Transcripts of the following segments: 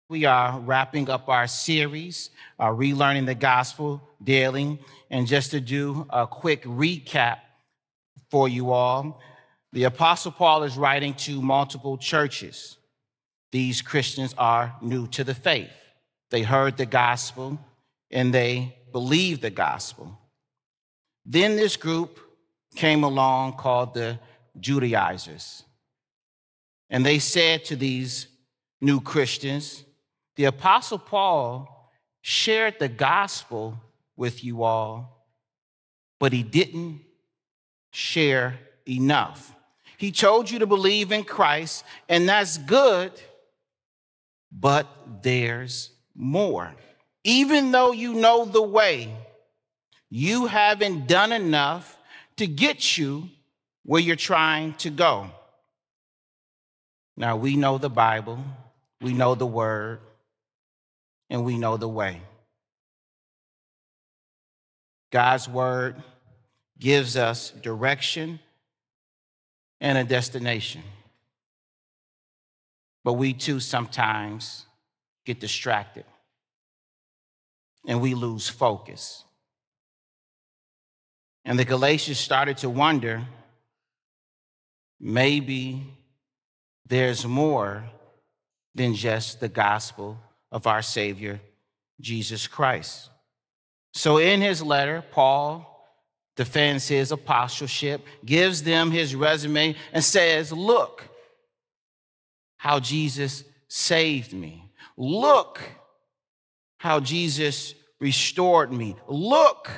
We are wrapping up our series, Relearning the Gospel Daily. And just to do a quick recap for you all, the Apostle Paul is writing to multiple churches. These Christians are new to the faith. They heard the gospel and they believed the gospel. Then this group came along called the Judaizers. And they said to these new Christians, the Apostle Paul shared the gospel with you all, but he didn't share enough. He told you to believe in Christ, and that's good, but there's more. Even though you know the way, you haven't done enough to get you where you're trying to go. Now, we know the Bible, we know the Word, and we know the way. God's Word gives us direction and a destination. But we too sometimes get distracted and we lose focus. And the Galatians started to wonder, maybe there's more than just the gospel of our Savior, Jesus Christ. So in his letter, Paul defends his apostleship, gives them his resume, and says, look how Jesus saved me. Look how Jesus restored me. Look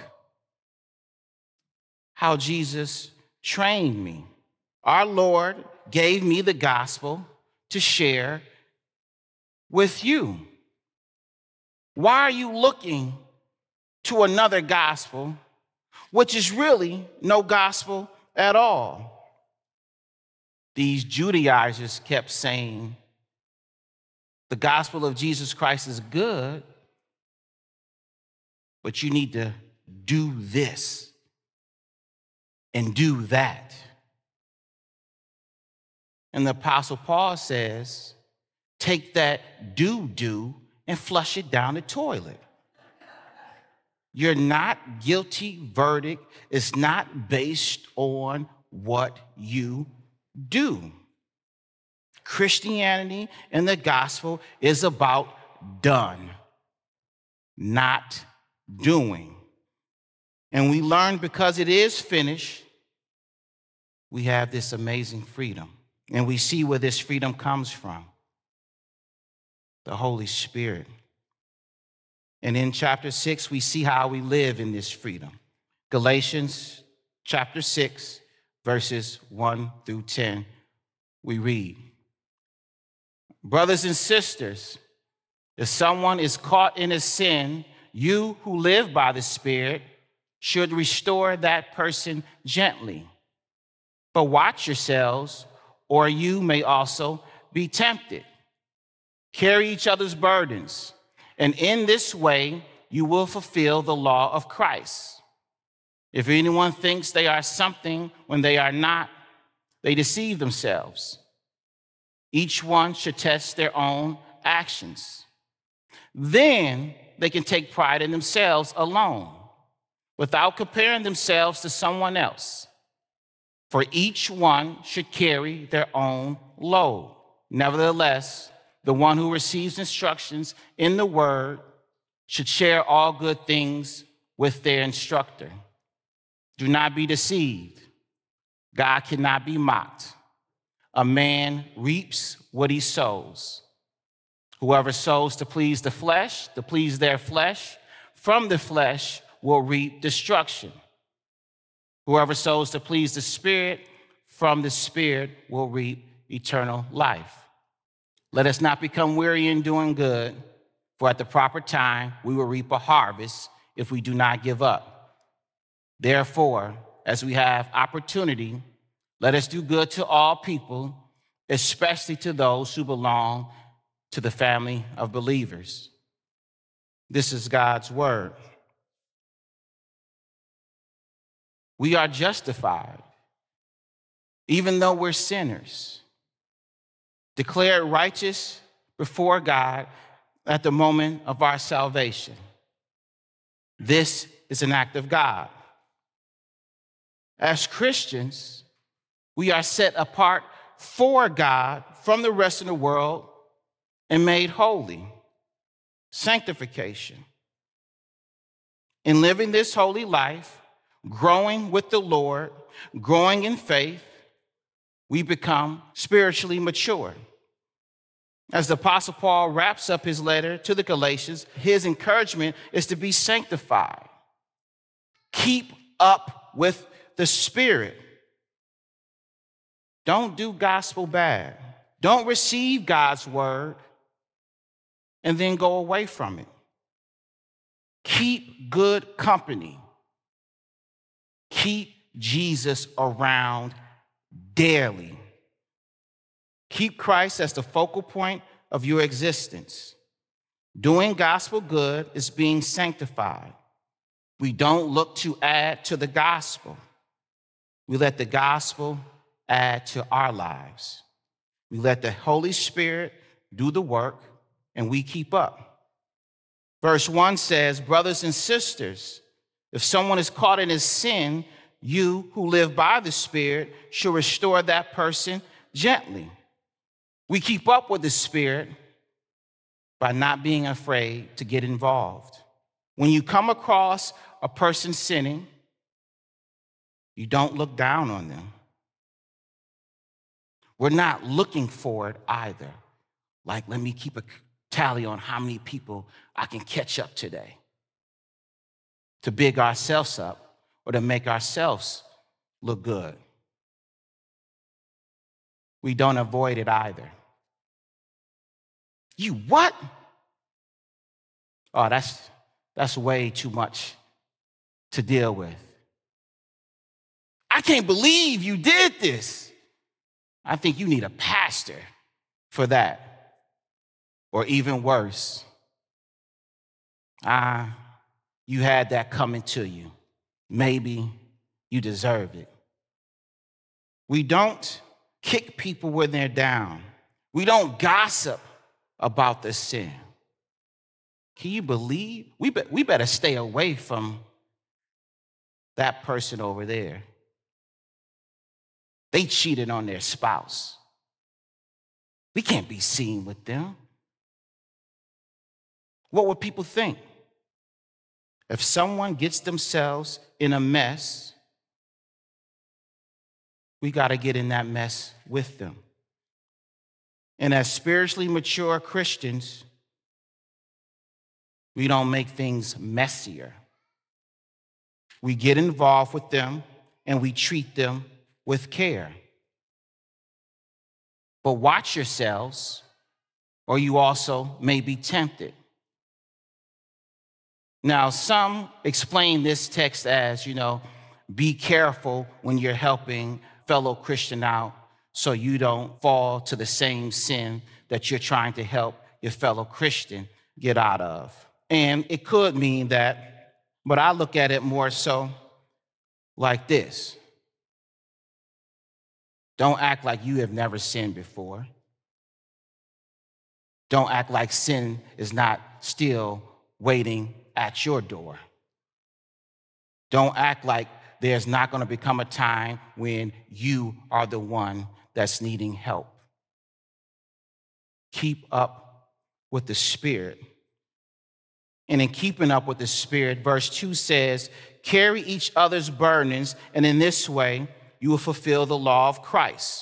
how Jesus trained me. Our Lord gave me the gospel to share with you. Why are you looking to another gospel, which is really no gospel at all? These Judaizers kept saying, the gospel of Jesus Christ is good, but you need to do this and do that. And the Apostle Paul says, take that do and flush it down the toilet. You're not guilty verdict. It's not based on what you do. Christianity and the gospel is about done, not doing. And we learn because it is finished, we have this amazing freedom. And we see where this freedom comes from. The Holy Spirit. And in chapter 6, we see how we live in this freedom. Galatians chapter 6, verses 1 through 10, we read, brothers and sisters, if someone is caught in a sin, you who live by the Spirit should restore that person gently. But watch yourselves, or you may also be tempted. Carry each other's burdens, and in this way you will fulfill the law of Christ. If anyone thinks they are something when they are not, they deceive themselves. Each one should test their own actions. Then they can take pride in themselves alone, without comparing themselves to someone else. For each one should carry their own load. Nevertheless, the one who receives instructions in the word should share all good things with their instructor. Do not be deceived. God cannot be mocked. A man reaps what he sows. Whoever sows to please the flesh, to please their flesh, from the flesh will reap destruction. Whoever sows to please the Spirit, from the Spirit will reap eternal life. Let us not become weary in doing good, for at the proper time we will reap a harvest if we do not give up. Therefore, as we have opportunity, let us do good to all people, especially to those who belong to the family of believers. This is God's word. We are justified, even though we're sinners, declared righteous before God at the moment of our salvation. This is an act of God. As Christians, we are set apart for God from the rest of the world and made holy. Sanctification. In living this holy life, growing with the Lord, growing in faith, we become spiritually mature. As the Apostle Paul wraps up his letter to the Galatians, his encouragement is to be sanctified. Keep up with the Spirit. Don't do gospel bad. Don't receive God's word and then go away from it. Keep good company. Keep Jesus around daily. Keep Christ as the focal point of your existence. Doing gospel good is being sanctified. We don't look to add to the gospel. We let the gospel add to our lives. We let the Holy Spirit do the work, and we keep up. Verse 1 says, brothers and sisters, if someone is caught in his sin, you who live by the Spirit should restore that person gently. We keep up with the Spirit by not being afraid to get involved. When you come across a person sinning, you don't look down on them. We're not looking for it either. Like, let me keep a tally on how many people I can catch up today. To big ourselves up or to make ourselves look good. We don't avoid it either. You what? Oh, that's way too much to deal with. I can't believe you did this. I think you need a pastor for that. Or even worse, you had that coming to you. Maybe you deserve it. We don't kick people when they're down. We don't gossip about the sin. Can you believe? We better stay away from that person over there. They cheated on their spouse. We can't be seen with them. What would people think? If someone gets themselves in a mess, we got to get in that mess with them. And as spiritually mature Christians, we don't make things messier. We get involved with them and we treat them with care. But watch yourselves, or you also may be tempted. Now, some explain this text as, be careful when you're helping fellow Christian out so you don't fall to the same sin that you're trying to help your fellow Christian get out of. And it could mean that, but I look at it more so like this. Don't act like you have never sinned before. Don't act like sin is not still waiting at your door. Don't act like there's not going to become a time when you are the one that's needing help. Keep up with the Spirit. And in keeping up with the Spirit, verse 2 says, carry each other's burdens, and in this way, you will fulfill the law of Christ.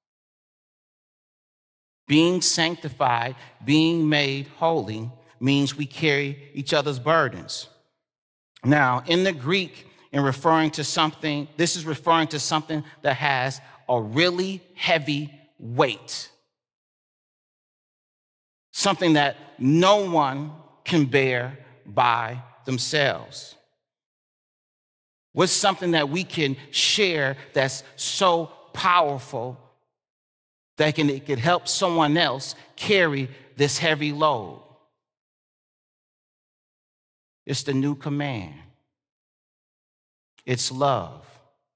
Being sanctified, being made holy, means we carry each other's burdens. Now, in the Greek, in referring to something, this is referring to something that has a really heavy weight. Something that no one can bear by themselves. What's something that we can share that's so powerful that it could help someone else carry this heavy load? It's the new command. It's love.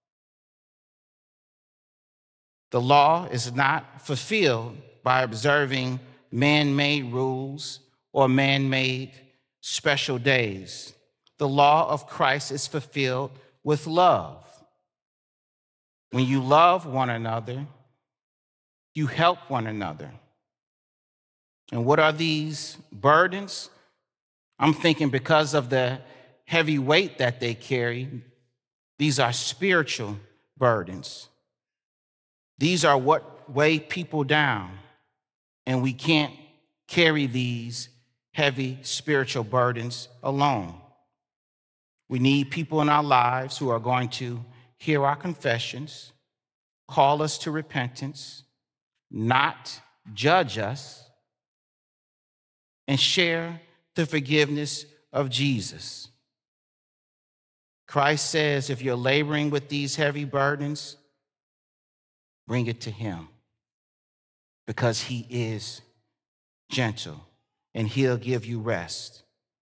The law is not fulfilled by observing man-made rules or man-made special days. The law of Christ is fulfilled with love. When you love one another, you help one another. And what are these burdens? I'm thinking because of the heavy weight that they carry, these are spiritual burdens. These are what weigh people down, and we can't carry these heavy spiritual burdens alone. We need people in our lives who are going to hear our confessions, call us to repentance, not judge us, and share the forgiveness of Jesus. Christ says, if you're laboring with these heavy burdens, bring it to him, because he is gentle and he'll give you rest.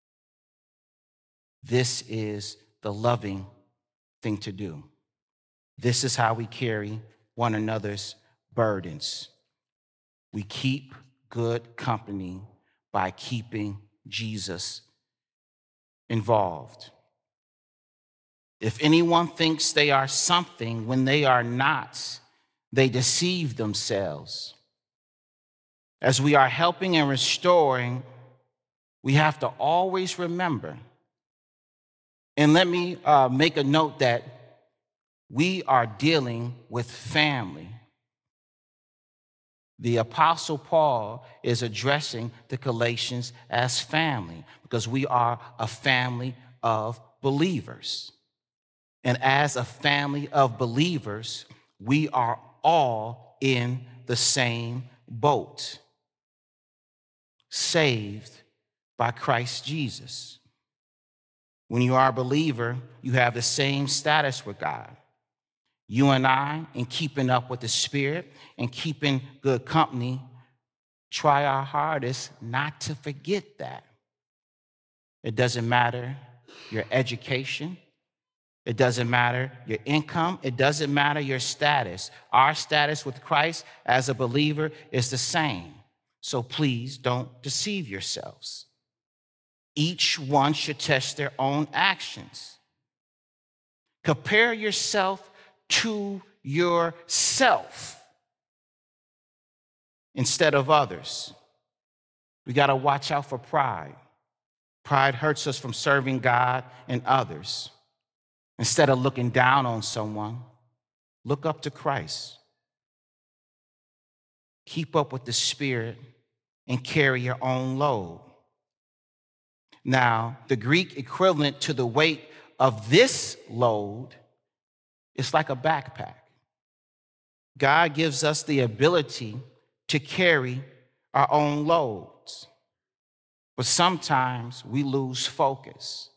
This is the loving thing to do. This is how we carry one another's burdens. We keep good company by keeping Jesus involved. If anyone thinks they are something when they are not, they deceive themselves. As we are helping and restoring, we have to always remember. And let me make a note that we are dealing with family. The Apostle Paul is addressing the Galatians as family because we are a family of believers. And as a family of believers, we are all in the same boat, saved by Christ Jesus. When you are a believer, you have the same status with God. You and I, in keeping up with the Spirit and keeping good company, try our hardest not to forget that. It doesn't matter your education. It doesn't matter your income. It doesn't matter your status. Our status with Christ as a believer is the same. So please don't deceive yourselves. Each one should test their own actions. Compare yourself to yourself instead of others. We got to watch out for pride. Pride hurts us from serving God and others. Instead of looking down on someone, look up to Christ. Keep up with the Spirit and carry your own load. Now, the Greek equivalent to the weight of this load is like a backpack. God gives us the ability to carry our own loads, but sometimes we lose focus.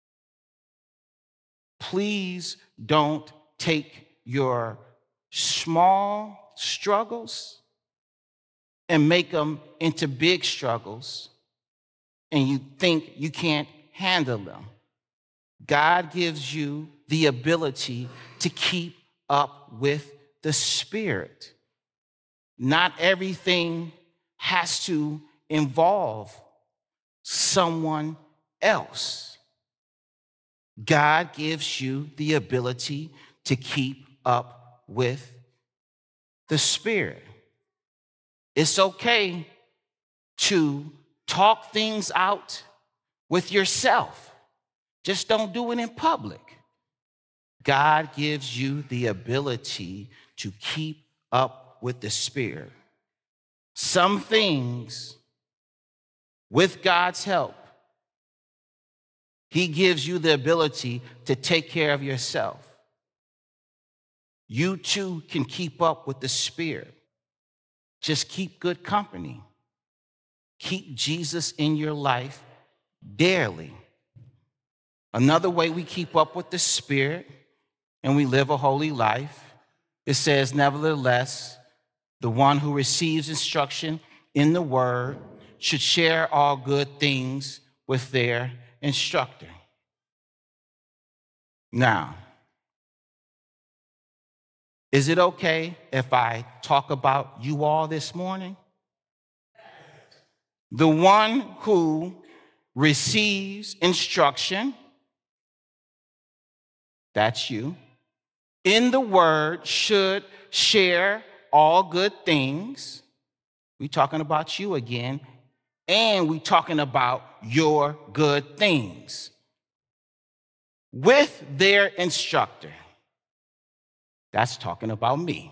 Please don't take your small struggles and make them into big struggles, and you think you can't handle them. God gives you the ability to keep up with the Spirit. Not everything has to involve someone else. God gives you the ability to keep up with the Spirit. It's okay to talk things out with yourself. Just don't do it in public. God gives you the ability to keep up with the Spirit. Some things, with God's help, He gives you the ability to take care of yourself. You too can keep up with the Spirit. Just keep good company. Keep Jesus in your life daily. Another way we keep up with the Spirit and we live a holy life, it says, nevertheless, the one who receives instruction in the word should share all good things with their instructor. Now, is it okay if I talk about you all this morning? The one who receives instruction, that's you, in the word should share all good things. We're talking about you again, and we're talking about your good things with their instructor. That's talking about me.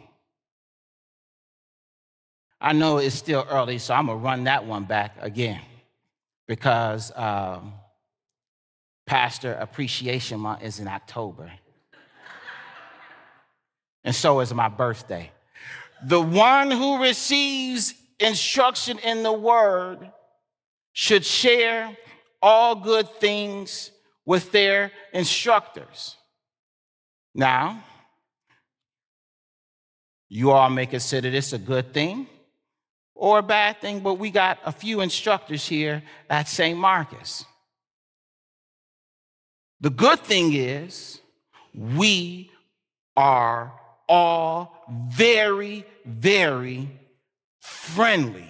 I know it's still early, so I'm going to run that one back again because Pastor Appreciation Month is in October. And so is my birthday. The one who receives instruction in the word should share all good things with their instructors. Now, you all may consider this a good thing or a bad thing, but we got a few instructors here at St. Marcus. The good thing is we are all very, very friendly.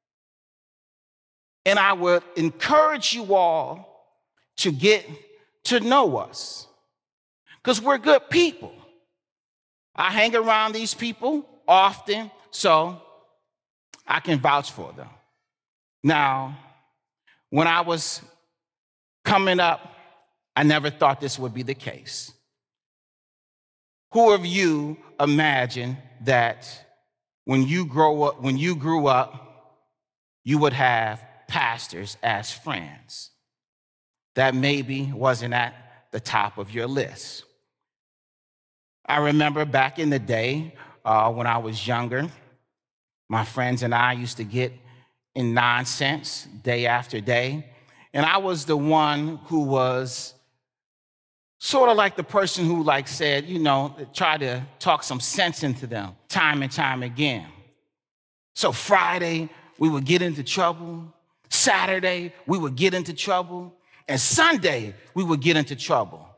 And I would encourage you all to get to know us because we're good people. I hang around these people often, so I can vouch for them. Now, when I was coming up, I never thought this would be the case. Who of you imagine that when you grew up, you would have pastors as friends? That maybe wasn't at the top of your list. I remember back in the day when I was younger, my friends and I used to get in nonsense day after day. And I was the one who was sort of like the person who said, try to talk some sense into them time and time again. So Friday, we would get into trouble. Saturday, we would get into trouble. And Sunday, we would get into trouble.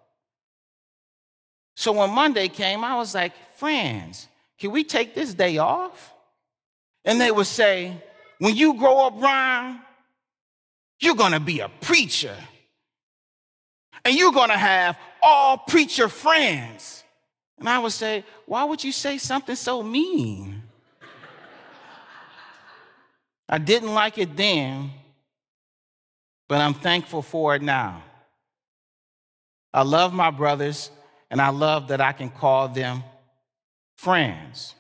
So when Monday came, I was like, friends, can we take this day off? And they would say, when you grow up, Ron, you're going to be a preacher. And you're going to have all preacher friends. And I would say, why would you say something so mean? I didn't like it then, but I'm thankful for it now. I love my brothers, and I love that I can call them friends.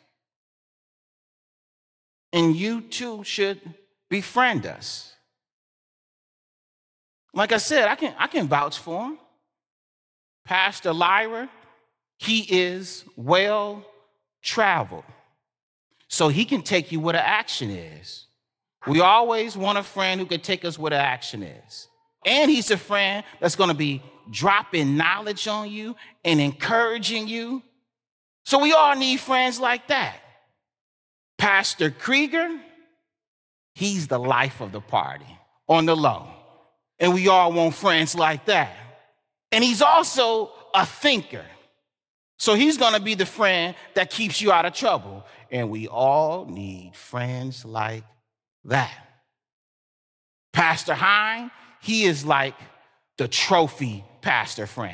And you too should befriend us. Like I said, I can vouch for him. Pastor Lyra, he is well traveled. So he can take you where the action is. We always want a friend who can take us where the action is. And he's a friend that's going to be dropping knowledge on you and encouraging you. So we all need friends like that. Pastor Krieger, he's the life of the party on the low. And we all want friends like that. And he's also a thinker. So he's going to be the friend that keeps you out of trouble. And we all need friends like that. Pastor Hine, he is like the trophy pastor friend.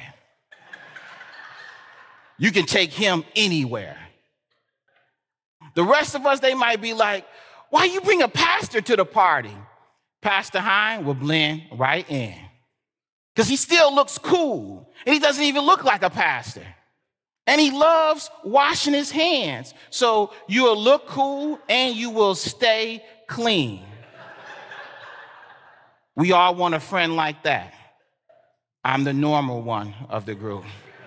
You can take him anywhere. The rest of us, they might be like, why you bring a pastor to the party? Pastor Hine will blend right in because he still looks cool and he doesn't even look like a pastor. And he loves washing his hands. So you'll look cool and you will stay clean. We all want a friend like that. I'm the normal one of the group,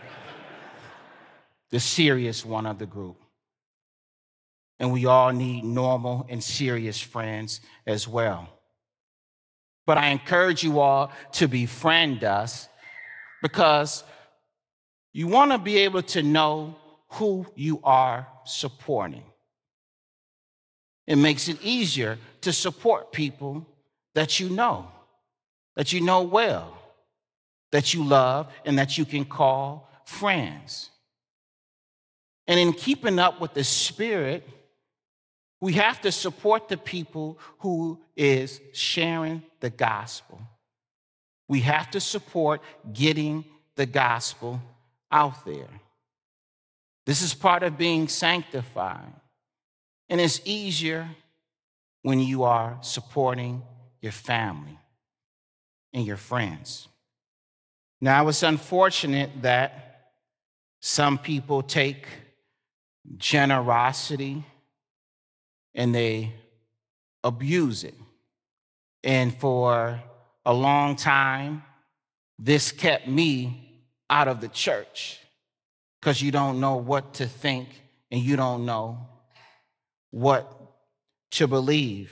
the serious one of the group. And we all need normal and serious friends as well. But I encourage you all to befriend us because you want to be able to know who you are supporting. It makes it easier to support people that you know well, that you love, and that you can call friends. And in keeping up with the Spirit, We have to support the people who is sharing the gospel. We have to support getting the gospel out there. This is part of being sanctified. And it's easier when you are supporting your family and your friends. Now, it's unfortunate that some people take generosity and they abuse it. And for a long time, this kept me out of the church because you don't know what to think and you don't know what to believe.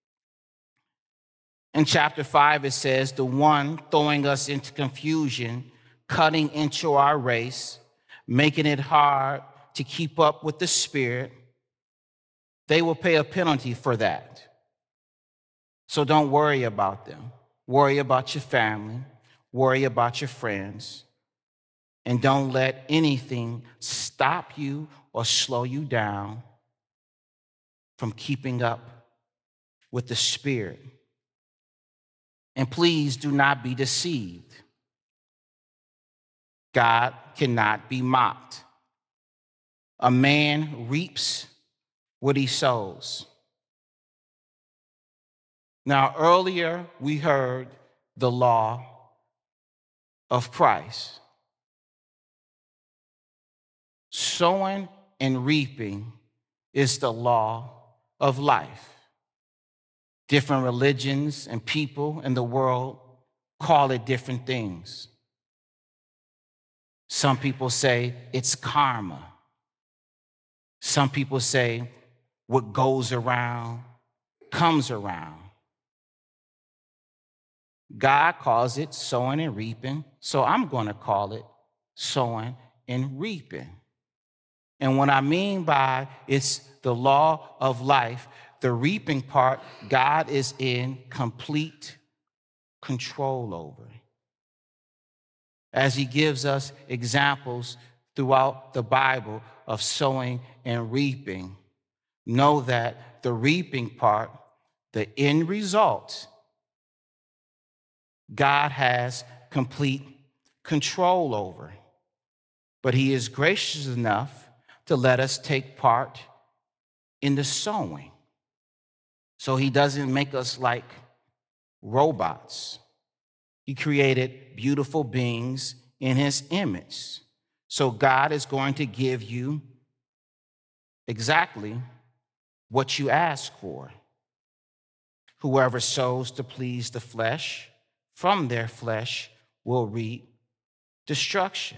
In chapter 5, it says, the one throwing us into confusion, cutting into our race, making it hard to keep up with the Spirit, they will pay a penalty for that. So don't worry about them. Worry about your family. Worry about your friends. And don't let anything stop you or slow you down from keeping up with the Spirit. And please do not be deceived. God cannot be mocked. A man reaps what he sows. Now, earlier we heard the law of Christ. Sowing and reaping is the law of life. Different religions and people in the world call it different things. Some people say it's karma. Some people say what goes around comes around. God calls it sowing and reaping, so I'm going to call it sowing and reaping. And what I mean by it's the law of life, the reaping part, God is in complete control over. As he gives us examples throughout the Bible of sowing and reaping, know that the reaping part, the end result, God has complete control over. But he is gracious enough to let us take part in the sowing. So he doesn't make us like robots. He created beautiful beings in his image. So God is going to give you exactly what you ask for. Whoever sows to please the flesh, from their flesh will reap destruction.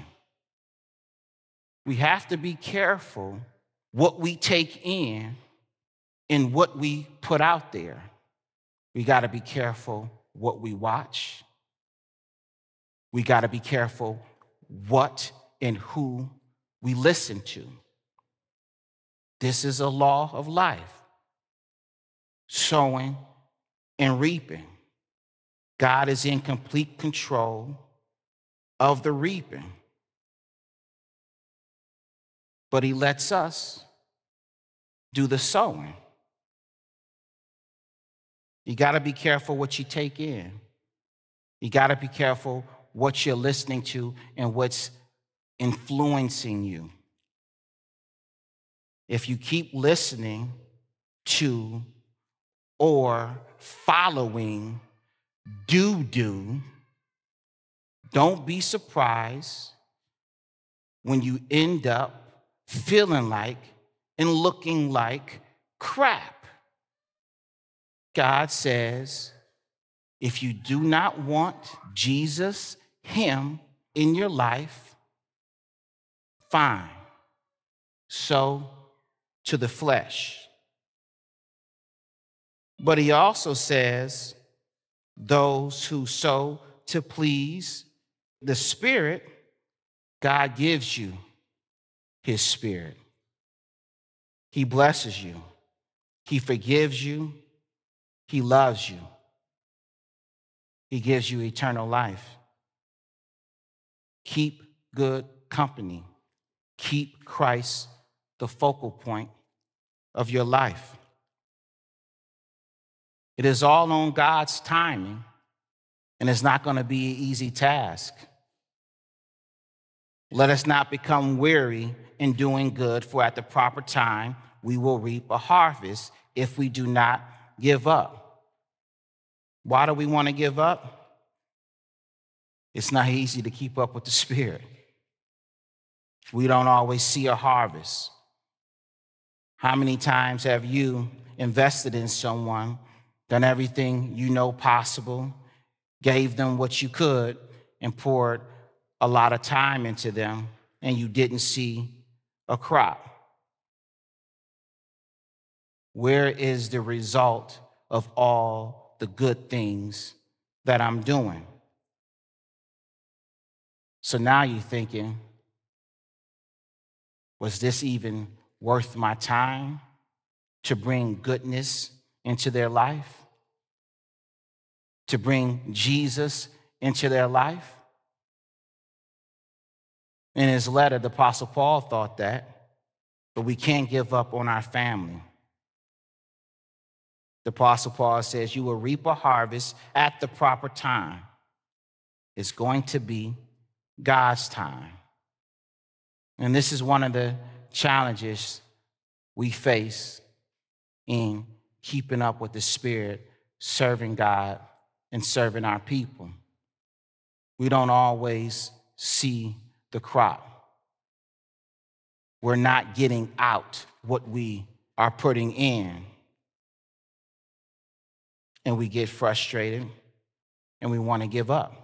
We have to be careful what we take in and what we put out there. We got to be careful what we watch. We got to be careful what and who we listen to. This is a law of life. Sowing and reaping. God is in complete control of the reaping. But he lets us do the sowing. You got to be careful what you take in. You got to be careful what you're listening to and what's influencing you. If you keep listening to or following do, don't be surprised when you end up feeling like and looking like crap. God says, if you do not want Jesus, him, in your life, fine. Sow to the flesh. But he also says, those who sow to please the Spirit, God gives you his Spirit. He blesses you. He forgives you. He loves you. He gives you eternal life. Keep good company. Keep Christ the focal point of your life. It is all on God's timing, and it's not going to be an easy task. Let us not become weary in doing good, for at the proper time we will reap a harvest if we do not give up. Why do we want to give up? It's not easy to keep up with the Spirit. We don't always see a harvest. How many times have you invested in someone, done everything you know possible, gave them what you could, and poured a lot of time into them, and you didn't see a crop? Where is the result of all the good things that I'm doing? So now you're thinking, was this even worth my time to bring goodness into their life? To bring Jesus into their life? In his letter, the Apostle Paul thought that, but we can't give up on our family. The Apostle Paul says, you will reap a harvest at the proper time. It's going to be God's time. And this is one of the challenges we face in keeping up with the Spirit, serving God, and serving our people. We don't always see the crop. We're not getting out what we are putting in. And we get frustrated and we want to give up.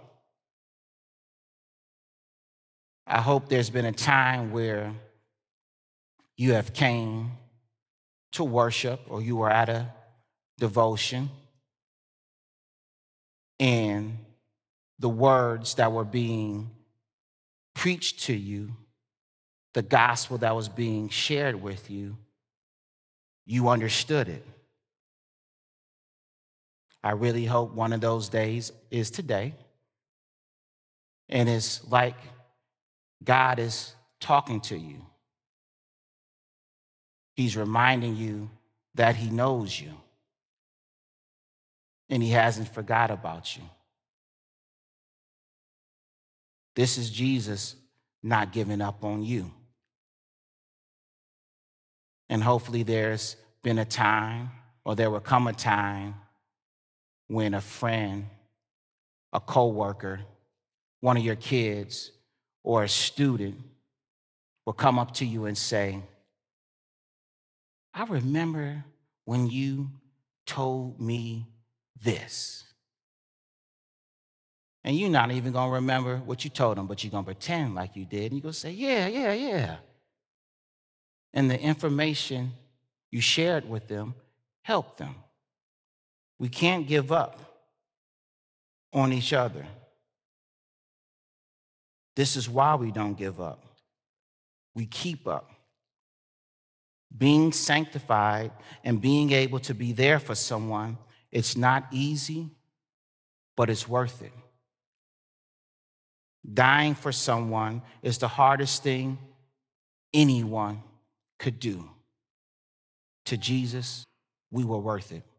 I hope there's been a time where you have came to worship or you were at a devotion and the words that were being preached to you, the gospel that was being shared with you, you understood it. I really hope one of those days is today. And it's like God is talking to you. He's reminding you that he knows you. And he hasn't forgot about you. This is Jesus not giving up on you. And hopefully there's been a time, or there will come a time, when a friend, a coworker, one of your kids, or a student will come up to you and say, I remember when you told me this. And you're not even going to remember what you told them, but you're going to pretend like you did. And you're going to say, yeah. And the information you shared with them helped them. We can't give up on each other. This is why we don't give up. We keep up. Being sanctified and being able to be there for someone, it's not easy, but it's worth it. Dying for someone is the hardest thing anyone could do. To Jesus, we were worth it.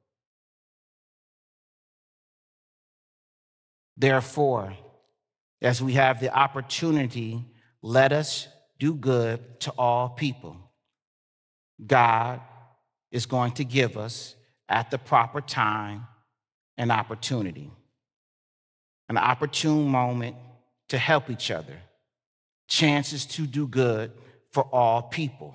Therefore, as we have the opportunity, let us do good to all people. God is going to give us, at the proper time, an opportunity. An opportune moment to help each other. Chances to do good for all people.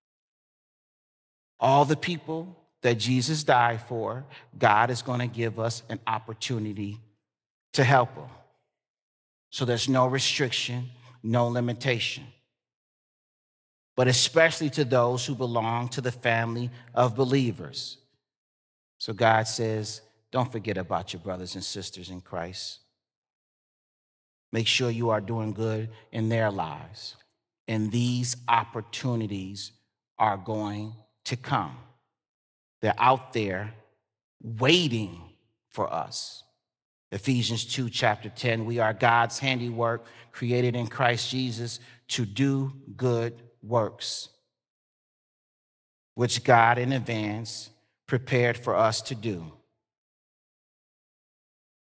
All the people that Jesus died for, God is going to give us an opportunity to help them. So there's no restriction, no limitation. But especially to those who belong to the family of believers. So God says, don't forget about your brothers and sisters in Christ. Make sure you are doing good in their lives. And these opportunities are going to come. They're out there waiting for us. Ephesians 2, chapter 10, we are God's handiwork, created in Christ Jesus to do good works, which God in advance prepared for us to do.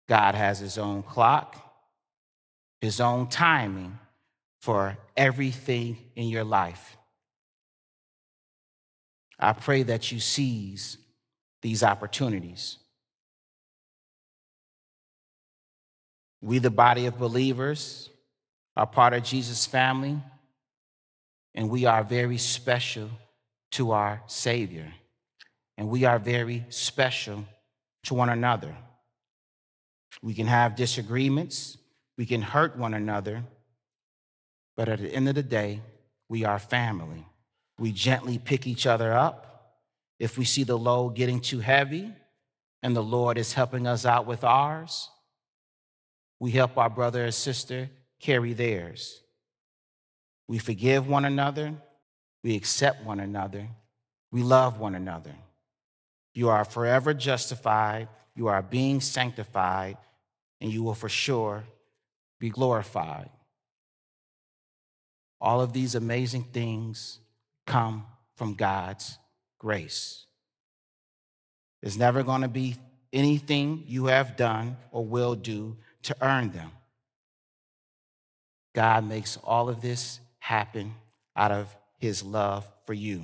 God has his own clock, his own timing for everything in your life. I pray that you seize these opportunities. We, the body of believers, are part of Jesus' family, and we are very special to our Savior, and we are very special to one another. We can have disagreements, we can hurt one another, but at the end of the day, we are family. We gently pick each other up. If we see the load getting too heavy and the Lord is helping us out with ours, we help our brother or sister carry theirs. We forgive one another. We accept one another. We love one another. You are forever justified. You are being sanctified, and you will for sure be glorified. All of these amazing things come from God's grace. There's never going to be anything you have done or will do to earn them. God makes all of this happen out of his love for you.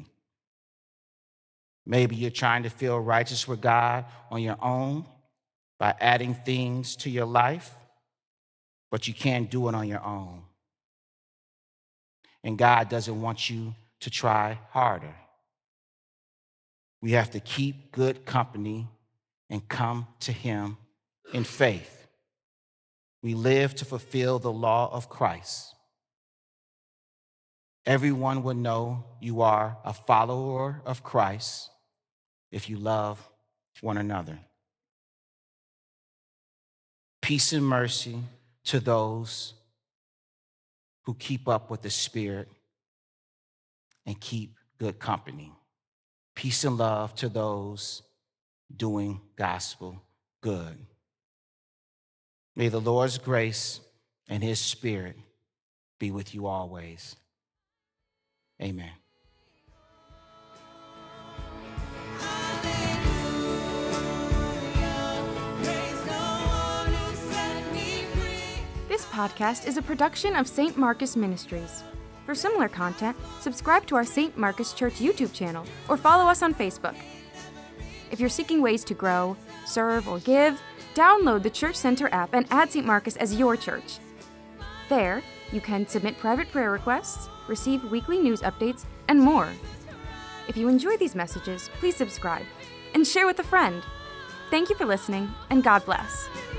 Maybe you're trying to feel righteous with God on your own by adding things to your life, but you can't do it on your own. And God doesn't want you to try harder. We have to keep good company and come to him in faith. We live to fulfill the law of Christ. Everyone will know you are a follower of Christ if you love one another. Peace and mercy to those who keep up with the Spirit and keep good company. Peace and love to those doing gospel good. May the Lord's grace and his Spirit be with you always. Amen. This podcast is a production of St. Marcus Ministries. For similar content, subscribe to our St. Marcus Church YouTube channel or follow us on Facebook. If you're seeking ways to grow, serve, or give, download the Church Center app and add St. Marcus as your church. There, you can submit private prayer requests, receive weekly news updates, and more. If you enjoy these messages, please subscribe and share with a friend. Thank you for listening, and God bless.